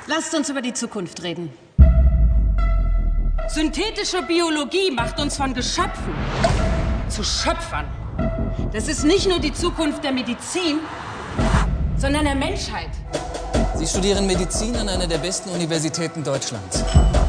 Lasst uns über die Zukunft reden. Synthetische Biologie macht uns von Geschöpfen zu Schöpfern. Das ist nicht nur die Zukunft der Medizin, sondern der Menschheit. Sie studieren Medizin an einer der besten Universitäten Deutschlands.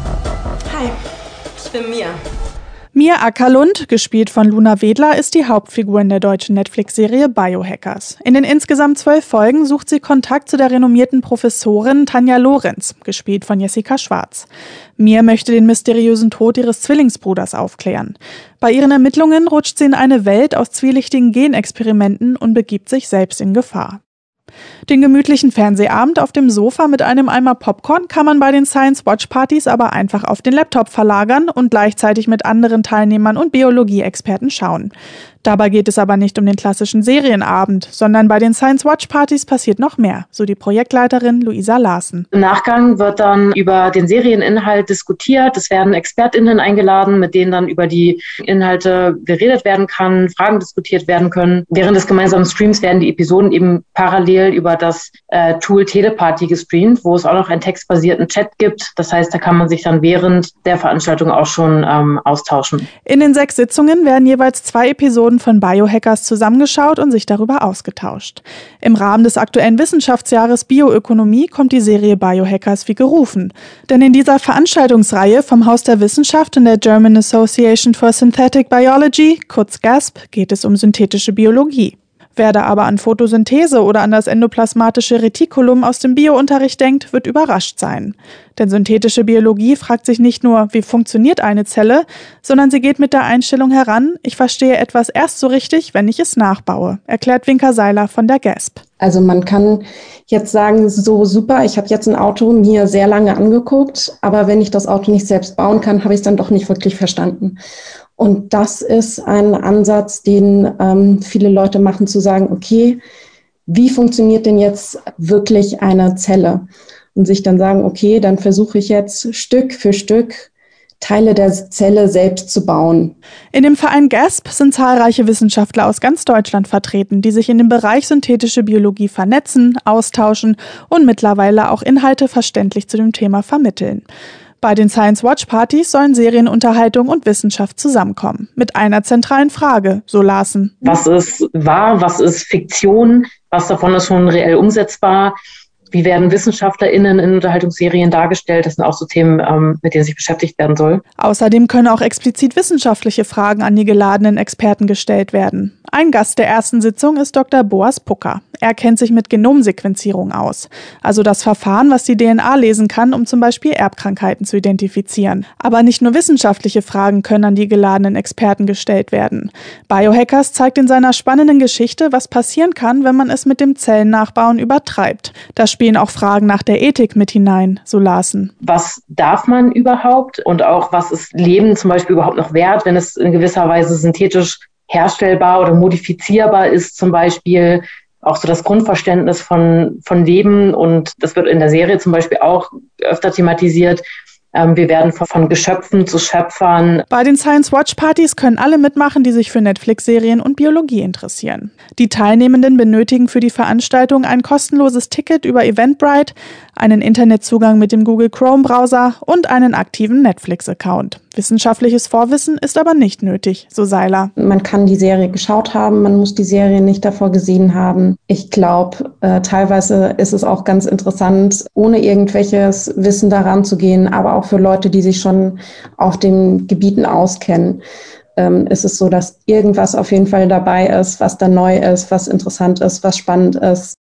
Hi, ich bin Mia. Mia Ackerlund, gespielt von Luna Wedler, ist die Hauptfigur in der deutschen Netflix-Serie Biohackers. In den insgesamt 12 Folgen sucht sie Kontakt zu der renommierten Professorin Tanja Lorenz, gespielt von Jessica Schwarz. Mia möchte den mysteriösen Tod ihres Zwillingsbruders aufklären. Bei ihren Ermittlungen rutscht sie in eine Welt aus zwielichtigen Genexperimenten und begibt sich selbst in Gefahr. Den gemütlichen Fernsehabend auf dem Sofa mit einem Eimer Popcorn kann man bei den Science-Watch-Partys aber einfach auf den Laptop verlagern und gleichzeitig mit anderen Teilnehmern und Biologie-Experten schauen. Dabei geht es aber nicht um den klassischen Serienabend, sondern bei den Science-Watch-Partys passiert noch mehr, so die Projektleiterin Luisa Larsen. Im Nachgang wird dann über den Serieninhalt diskutiert. Es werden ExpertInnen eingeladen, mit denen dann über die Inhalte geredet werden kann, Fragen diskutiert werden können. Während des gemeinsamen Streams werden die Episoden eben parallel über das Tool Teleparty gestreamt, wo es auch noch einen textbasierten Chat gibt. Das heißt, da kann man sich dann während der Veranstaltung auch schon austauschen. In den 6 Sitzungen werden jeweils 2 Episoden von Biohackers zusammengeschaut und sich darüber ausgetauscht. Im Rahmen des aktuellen Wissenschaftsjahres Bioökonomie kommt die Serie Biohackers wie gerufen. Denn in dieser Veranstaltungsreihe vom Haus der Wissenschaft und der German Association for Synthetic Biology, kurz GASP, geht es um synthetische Biologie. Wer da aber an Photosynthese oder an das endoplasmatische Retikulum aus dem Biounterricht denkt, wird überrascht sein. Denn synthetische Biologie fragt sich nicht nur, wie funktioniert eine Zelle, sondern sie geht mit der Einstellung heran, ich verstehe etwas erst so richtig, wenn ich es nachbaue, erklärt Winka Seiler von der GASP. Also man kann jetzt sagen, so super, ich habe jetzt ein Auto mir sehr lange angeguckt, aber wenn ich das Auto nicht selbst bauen kann, habe ich es dann doch nicht wirklich verstanden. Und das ist ein Ansatz, den viele Leute machen, zu sagen, okay, wie funktioniert denn jetzt wirklich eine Zelle? Und sich dann sagen, okay, dann versuche ich jetzt Stück für Stück Teile der Zelle selbst zu bauen. In dem Verein GASP sind zahlreiche Wissenschaftler aus ganz Deutschland vertreten, die sich in dem Bereich synthetische Biologie vernetzen, austauschen und mittlerweile auch Inhalte verständlich zu dem Thema vermitteln. Bei den Science-Watch-Partys sollen Serienunterhaltung und Wissenschaft zusammenkommen. Mit einer zentralen Frage, so Larsen. Was ist wahr, was ist Fiktion, was davon ist schon reell umsetzbar? Wie werden WissenschaftlerInnen in Unterhaltungsserien dargestellt? Das sind auch so Themen, mit denen sich beschäftigt werden soll. Außerdem können auch explizit wissenschaftliche Fragen an die geladenen Experten gestellt werden. Ein Gast der ersten Sitzung ist Dr. Boas Pucker. Er kennt sich mit Genomsequenzierung aus, also das Verfahren, was die DNA lesen kann, um zum Beispiel Erbkrankheiten zu identifizieren. Aber nicht nur wissenschaftliche Fragen können an die geladenen Experten gestellt werden. Biohackers zeigt in seiner spannenden Geschichte, was passieren kann, wenn man es mit dem Zellennachbauen übertreibt. Da spielen auch Fragen nach der Ethik mit hinein, so Larsen. Was darf man überhaupt und auch was ist Leben zum Beispiel überhaupt noch wert, wenn es in gewisser Weise synthetisch herstellbar oder modifizierbar ist, zum Beispiel auch so das Grundverständnis von Leben, und das wird in der Serie zum Beispiel auch öfter thematisiert. Wir werden von Geschöpfen zu Schöpfern. Bei den Science-Watch-Partys können alle mitmachen, die sich für Netflix-Serien und Biologie interessieren. Die Teilnehmenden benötigen für die Veranstaltung ein kostenloses Ticket über Eventbrite, einen Internetzugang mit dem Google Chrome-Browser und einen aktiven Netflix-Account. Wissenschaftliches Vorwissen ist aber nicht nötig, so Seiler. Man kann die Serie geschaut haben, man muss die Serie nicht davor gesehen haben. Ich glaube, teilweise ist es auch ganz interessant, ohne irgendwelches Wissen daran zu gehen, aber auch für Leute, die sich schon auf den Gebieten auskennen. Ist es so, dass irgendwas auf jeden Fall dabei ist, was da neu ist, was interessant ist, was spannend ist.